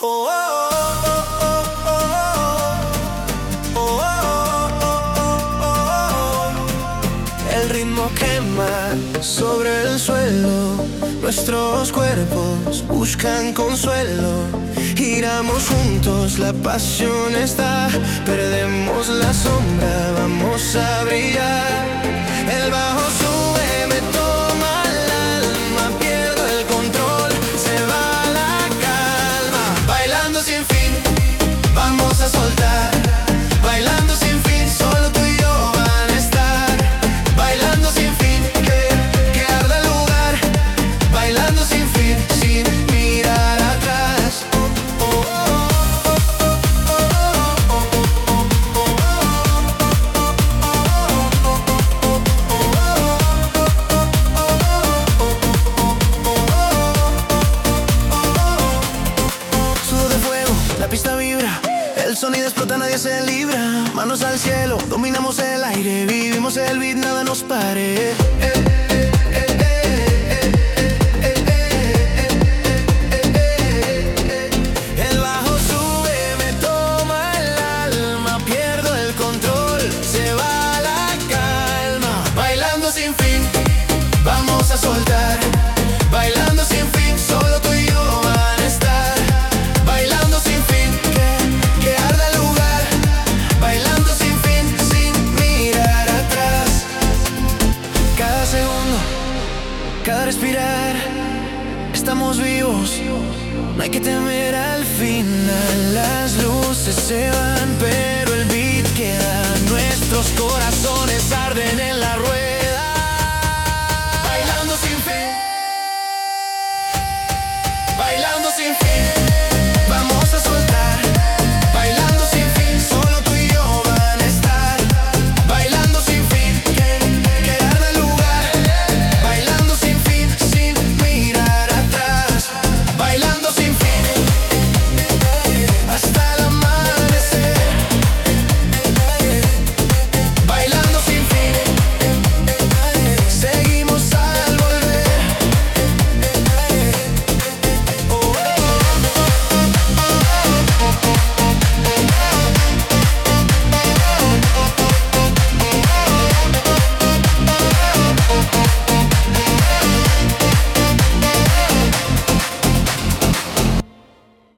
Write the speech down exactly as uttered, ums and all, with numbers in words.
Oh, oh, oh, oh, oh, oh, oh, oh, oh. El ritmo quema sobre el suelo, nuestros cuerpos buscan consuelo. Giramos juntos, la pasión está, perdemos la sombra, vamos a brillar. El bajo sube, me toma el alma, pierdo el control, se va la calma. Bailando sin fin, vamos a soltar. Bailando sin fin, solo tú y yo van a estar. Bailando sin fin, que, que arda el lugar. Bailando sin fin, sin mirar atrás. La pista vibra, el sonido explota, nadie se libra. Manos al cielo, dominamos el aire, vivimos el beat, nada nos pare. Eh, eh, eh, eh, eh, eh, eh, eh, eh. El bajo sube, me toma el alma, pierdo el control, se va la calma. Bailando sin fin, vamos a soltar. Bailando sin fin, solo tú y yo van a estar. Bailando sin fin, que, que arda el lugar. Bailando sin fin, sin mirar atrás. Cada segundo, cada respirar, estamos vivos, no hay que temer al final. Las luces se van, pero el beat queda. Nuestros corazones arden en la